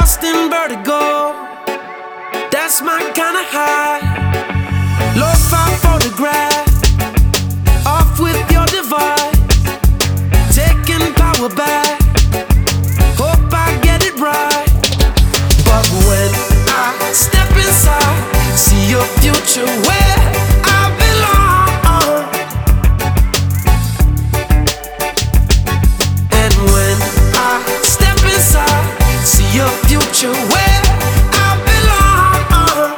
lost in vertigo. That's my kind of high. Lo-fi photograph, off with your device, taking power back. Hope I get it right. But when I step inside, see your future where I belong. And when I step inside, see your future where I belong.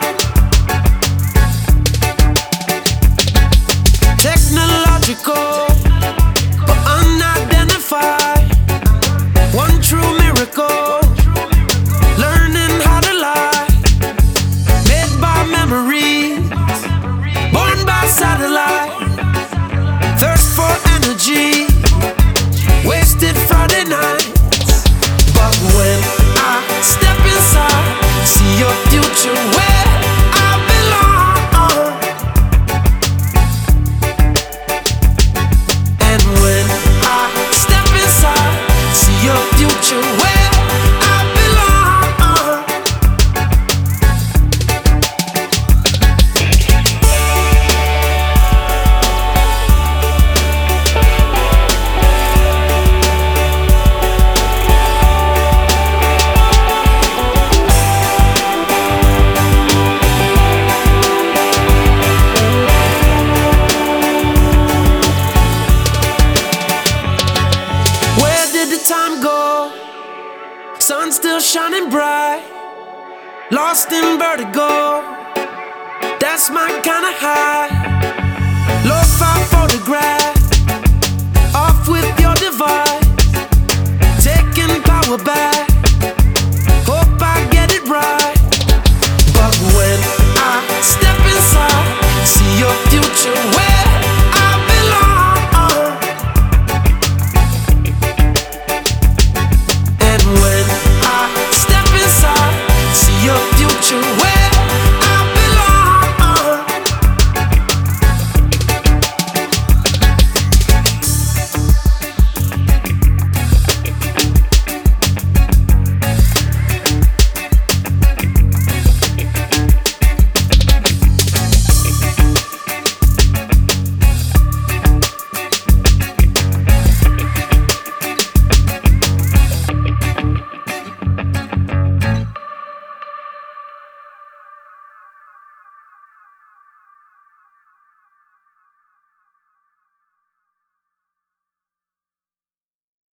Technological, but unidentified. One true miracle, learning how to lie. Made by memories, born by satellite. Thirst for energy, wasted Friday nights. But when I step inside, see your future where I belong. And when I step inside, see your future where I belong. Where did the time go? Sun still shining bright. Lost in vertigo. That's my kind of high. Lo-fi photograph, off with your device, taking power back.